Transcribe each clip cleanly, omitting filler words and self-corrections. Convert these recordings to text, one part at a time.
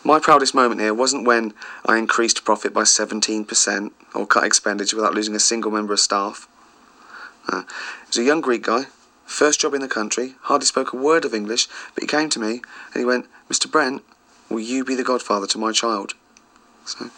My proudest moment here wasn't when I increased profit by 17% or cut expenditure without losing a single member of staff. It was a young Greek guy, first job in the country, hardly spoke a word of English, but he came to me and he went, "Mr. Brent, will you be the godfather to my child?" So,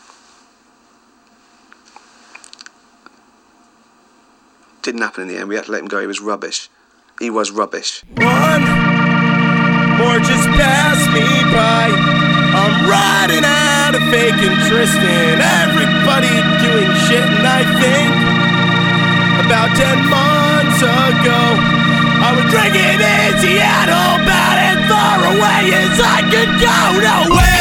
didn't happen in the end. We had to let him go. He was rubbish. He was rubbish. One more just passed me by. I'm riding out of fake interest in everybody doing shit, and I think about 10 months ago I was drinking in Seattle, about as far away as I could go. No way.